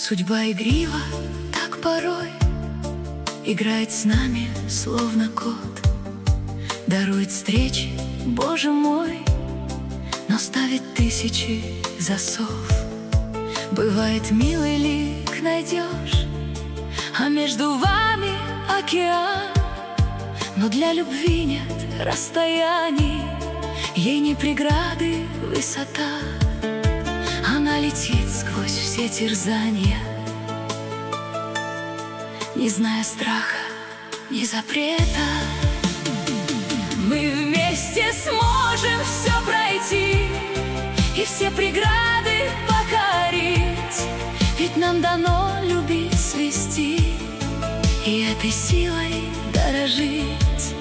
Судьба игрива, так порой играет с нами, словно кот. Дарует встречи, Боже мой, но ставит тысячи засов. Бывает, милый лик найдешь, а между вами океан. Но для любви нет расстояний, ей не преграды высота. Она летит сквозь все терзания, не зная страха, ни запрета. Мы вместе сможем все пройти и все преграды покорить, ведь нам дано любить, свести и этой силой дорожить.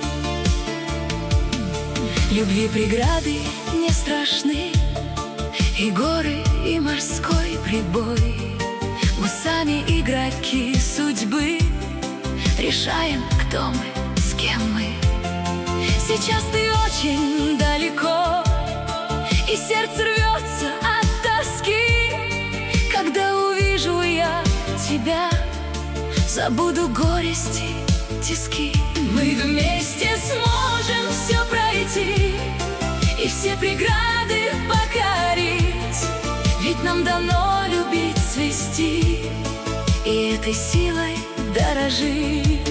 Любви преграды не страшны, и горы, и морской прибой. Мы сами игроки судьбы, решаем, кто мы, с кем мы. Сейчас ты очень далеко, и сердце рвется от тоски. Когда увижу я тебя, забуду горести, тиски. Мы вместе сможем все пройти и все преграды покорить, ведь нам дано любить, свести и этой силой дорожить.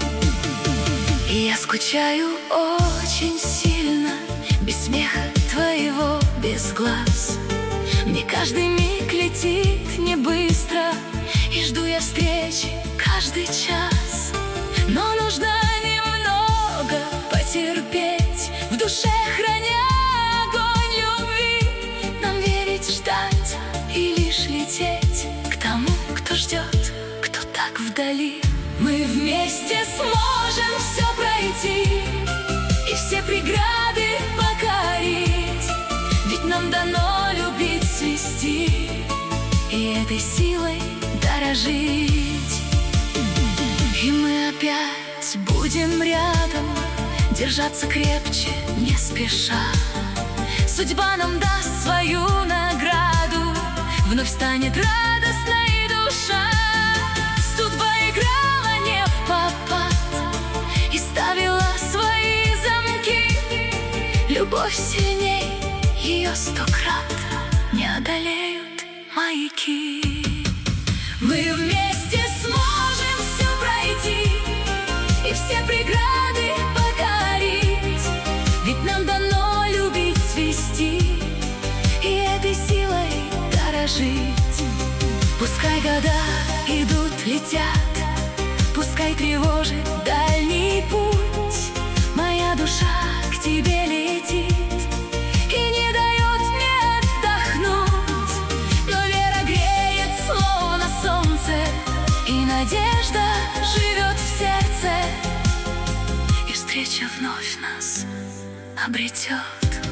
И я скучаю очень сильно, без смеха твоего, без глаз. Мне каждый миг летит не быстро, и жду я встречи каждый час. Но нужно немного потерпеть, в душе храня огонь любви. Нам верить, ждать и лишь лететь к тому, кто ждет, кто так вдали. Мы вместе сможем все пройти и все преграды покорить, ведь нам дано любить, свести и этой силой дорожить. И мы опять будем рядом, держаться крепче, не спеша. Судьба нам даст свою награду, вновь станет радостной душа. Судьба играла не впопад и ставила свои замки. Любовь сильней ее 100 крат, не одолеют маяки. Мы вместе сможем все пройти и все преграды покорить, ведь нам дано любить, свести и этой силой дорожить. Пускай года идут, летят, пускай тревожит дальний путь, моя душа к тебе летит и не дает мне отдохнуть. Но вера греет, словно солнце, и надежда живет в сердце, и встреча вновь нас обретет.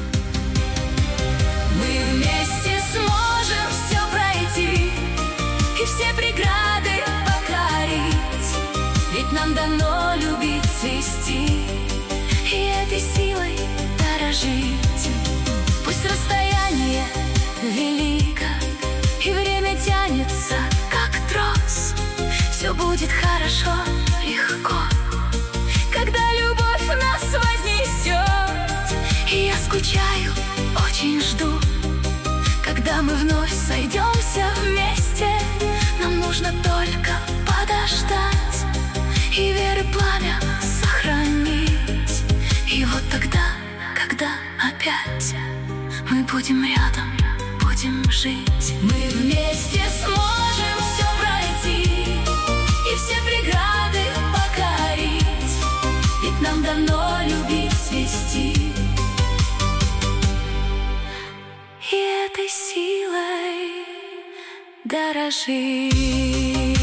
Мы вместе сможем все пройти и все преграды покорить, ведь нам дано любить, свести и этой силой дорожить. Пусть расстояние велико и время тянется, как трос, все будет хорошо, легко, когда любовь нас вознесет. И я скучаю, очень жду, когда мы вновь сойдемся вместе. Нам нужно только подождать и веры пламя сохранить. И вот тогда, когда опять мы будем рядом, будем жить. Мы вместе сможем все пройти и все преграды покорить, ведь нам дано любить, свести и этой силой дорожить.